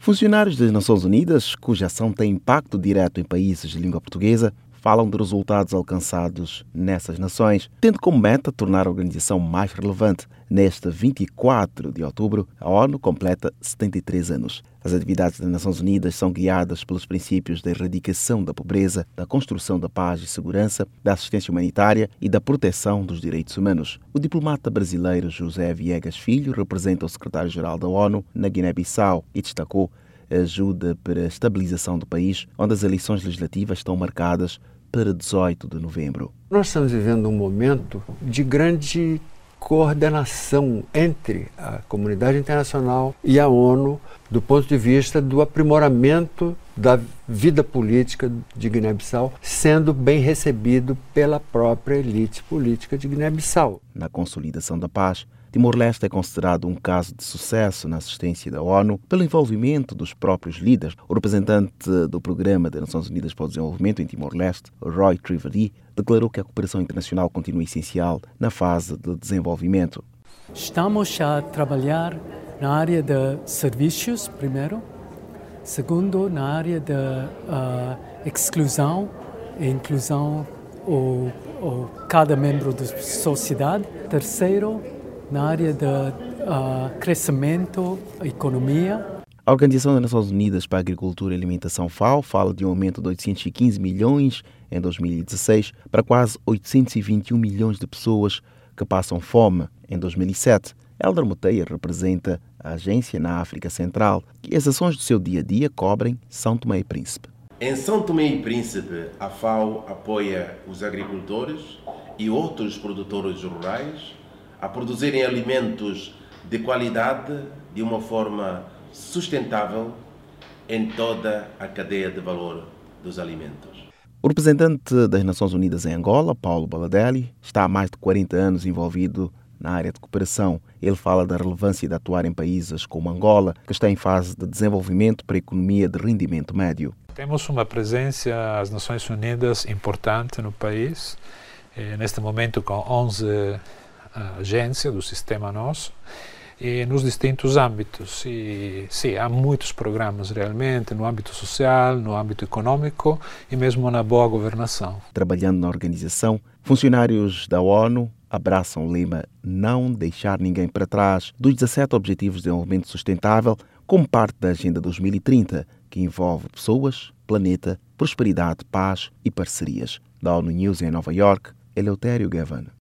Funcionários das Nações Unidas, cuja ação tem impacto direto em países de língua portuguesa, falam de resultados alcançados nessas nações, tendo como meta tornar a organização mais relevante. Neste 24 de outubro, a ONU completa 73 anos. As atividades das Nações Unidas são guiadas pelos princípios da erradicação da pobreza, da construção da paz e segurança, da assistência humanitária e da proteção dos direitos humanos. O diplomata brasileiro José Viegas Filho representa o secretário-geral da ONU na Guiné-Bissau e destacou a ajuda para a estabilização do país, onde as eleições legislativas estão marcadas para 18 de novembro. Nós estamos vivendo um momento de grande coordenação entre a comunidade internacional e a ONU do ponto de vista do aprimoramento da vida política de Guiné-Bissau, sendo bem recebido pela própria elite política de Guiné-Bissau. Na consolidação da paz, Timor-Leste é considerado um caso de sucesso na assistência da ONU pelo envolvimento dos próprios líderes. O representante do Programa das Nações Unidas para o Desenvolvimento em Timor-Leste, Roy Trivedi, declarou que a cooperação internacional continua essencial na fase de desenvolvimento. Estamos a trabalhar na área de serviços, primeiro. Segundo, na área de exclusão e inclusão ou cada membro da sociedade. Terceiro, na área de crescimento, economia. A Organização das Nações Unidas para a Agricultura e Alimentação, FAO, fala de um aumento de 815 milhões em 2016 para quase 821 milhões de pessoas que passam fome em 2007. Helder Moteia representa a agência na África Central e as ações do seu dia-a-dia cobrem São Tomé e Príncipe. Em São Tomé e Príncipe, a FAO apoia os agricultores e outros produtores rurais a produzirem alimentos de qualidade de uma forma sustentável em toda a cadeia de valor dos alimentos. O representante das Nações Unidas em Angola, Paulo Baladelli, está há mais de 40 anos envolvido na área de cooperação. Ele fala da relevância de atuar em países como Angola, que está em fase de desenvolvimento para a economia de rendimento médio. Temos uma presença das Nações Unidas importante no país, neste momento com 11 agências do sistema nosso, e nos distintos âmbitos. E sim, há muitos programas realmente no âmbito social, no âmbito econômico e mesmo na boa governação. Trabalhando na organização, funcionários da ONU abraçam o lema "Não deixar ninguém para trás" dos 17 Objetivos de Desenvolvimento Sustentável como parte da Agenda 2030, que envolve pessoas, planeta, prosperidade, paz e parcerias. Da ONU News em Nova York, Eleutério Gavan.